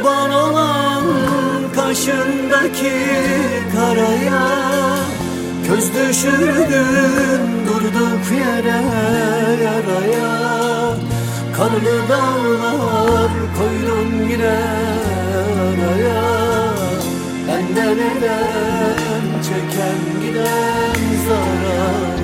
Kurban olan kaşındaki karaya, göz düşürdün durduk yere yaraya. Karlı dağlar koydun yine araya. Benden elem çeken giden zaraya.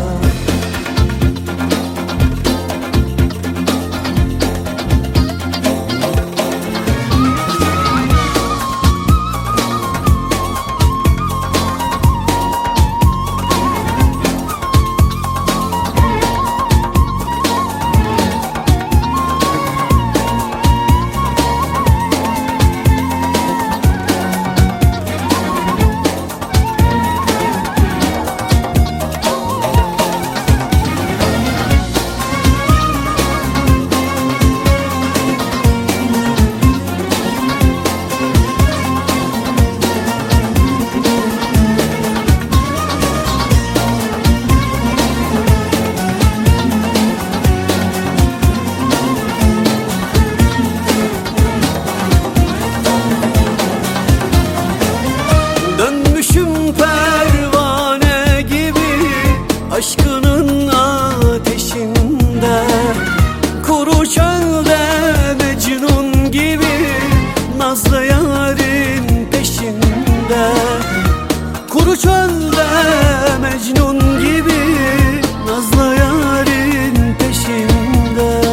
Dönmüşüm pervane gibi aşkının ateşinde, kuru çölde Mecnun gibi nazlı yarın peşinde. Kuru çölde Mecnun gibi nazlı yarın peşinde.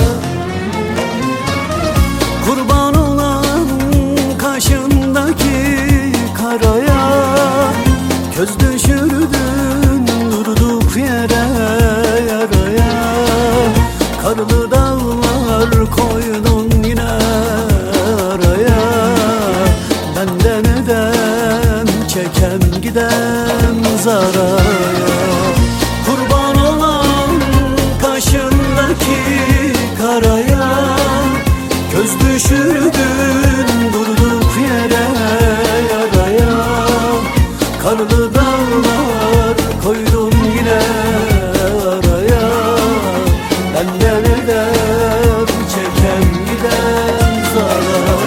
Kurban olan kaşındaki karaya, göz düşürdün durduk yere yaraya. Karlı dağlar koydun yine araya. Benden eden çeken giden zaraya. Kurban olan kaşındaki karaya, göz düşürdün durduk yere yaraya. Karlı dağlar koydun yine araya. Benden eden çeken giden zaraya.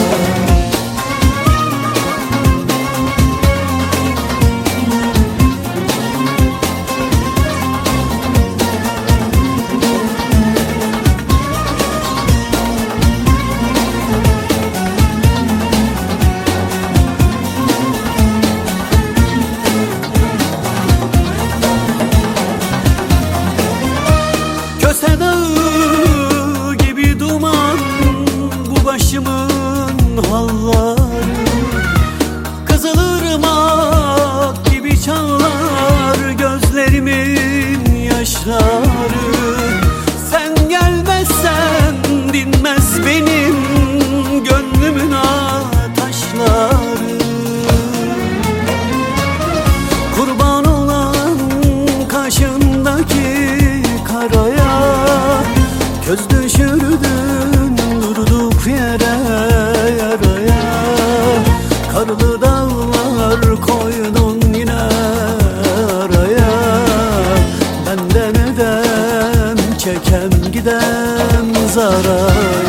Köse dağı gibi duman bu başımın halları. Kızılırmak gibi çağlar gözlerimin yaşları. Sen gelmezsen dinmez benim gönlümün taşları. Kurban olan kaşındaki karaya, göz düşürdün durduk yere yaraya. Karlı dağlar koydun yine araya. Benden eden çeken giden zaraya.